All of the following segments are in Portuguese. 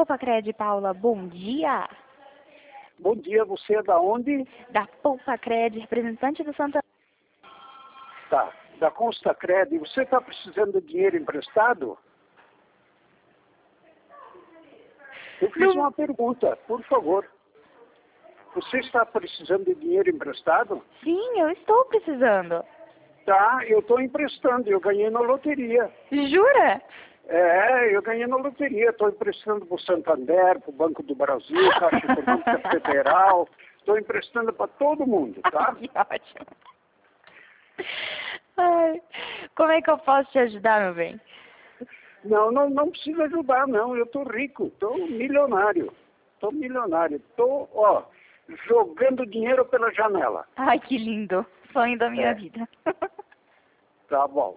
Poupa-Cred, Paula, bom dia. Bom dia, você é da onde? Da Poupa-Cred, representante do Santander. Tá, da Constacred. Você está precisando de dinheiro emprestado? Eu fiz uma pergunta, por favor. Você está precisando de dinheiro emprestado? Sim, eu estou precisando. Tá, eu estou emprestando, eu ganhei na loteria. Jura? É, eu ganhei na loteria, estou emprestando para o Santander, para o Banco do Brasil, Caixa Econômica Federal, estou emprestando para todo mundo, tá? Que ótimo. Ai, como é que eu posso te ajudar, meu bem? Não precisa ajudar, não, eu estou rico, estou milionário, estou, ó, jogando dinheiro pela janela. Ai, que lindo. Sonho da minha vida. Tá bom.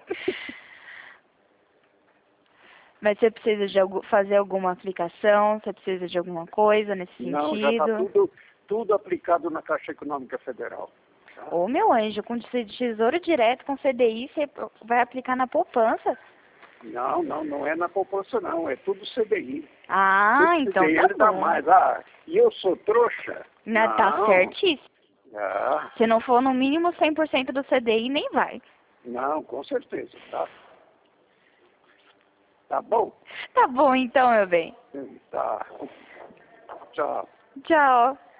Mas você precisa de fazer alguma aplicação? Você precisa de alguma coisa nesse sentido? Não, já está tudo aplicado na Caixa Econômica Federal. Tá? Ô, meu anjo, com tesouro direto, com CDI, você vai aplicar na poupança? Não é na poupança não, é tudo CDI. Ah, tudo então CDI, tá ele dá bom. mais. Ah, e eu sou trouxa? Não, tá certíssimo. Ah, Se não for no mínimo 100% do CDI, nem vai. não, com certeza, tá? Tá bom? Tá bom então, meu bem. Tá. Tchau. Tchau.